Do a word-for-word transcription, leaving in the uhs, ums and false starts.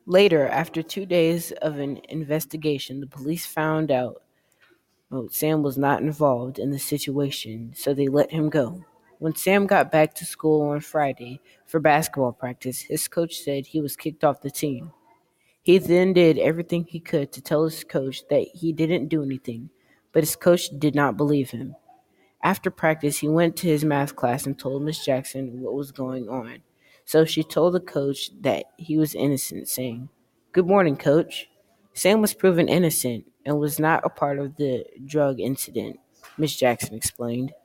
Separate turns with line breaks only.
Later, after two days of an investigation, the police found out well, Sam was not involved in the situation, so they let him go. When Sam got back to school on Friday for basketball practice, his coach said he was kicked off the team. He then did everything he could to tell his coach that he didn't do anything, but his coach did not believe him. After practice, he went to his math class and told Miss Jackson what was going on. So she told the coach that he was innocent, saying, "Good morning, coach." Sam was proven innocent and was not a part of the drug incident, Miss Jackson explained.